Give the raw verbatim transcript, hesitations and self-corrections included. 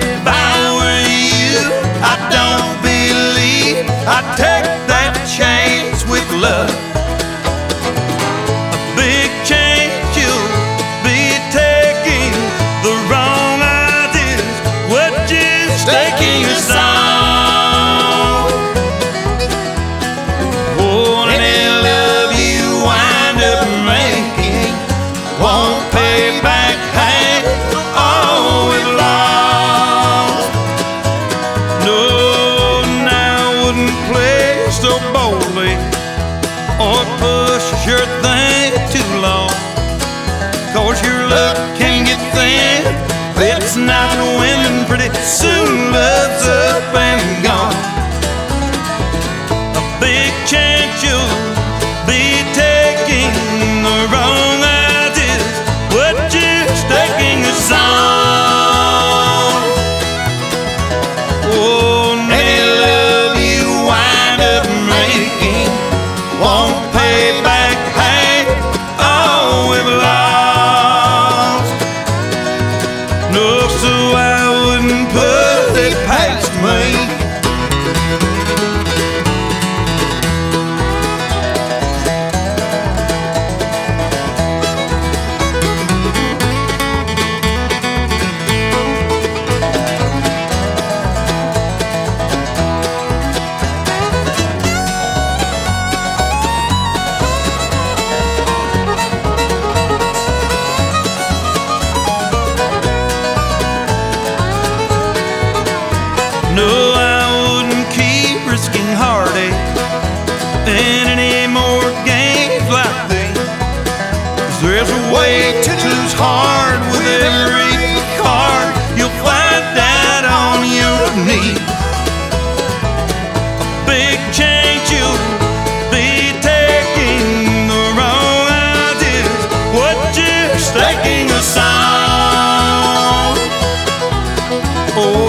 if I were you, I don't believe I'd take that chance with love. A big chance you'll be taking the wrong ideas. What you staking your song? Oh, and any love you wind up making won't pay back half all we've lost. No, now I wouldn't play so boldly or push your thing too long, 'cause your luck can get thin. It's not winning, pretty soon love's up and gone. A big chance you'll be taking the wrong ideas. What you staking a song? Oh, and any love you wind up making won't pay back half all we've lost. No, so I wouldn't put it past me. No, I wouldn't keep risking heartache in any more games like these. 'Cause there's a way to lose hard with every card. You'll find that on your knees. A big chance you'll be taking the wrong ideas. What you staking a song? Oh,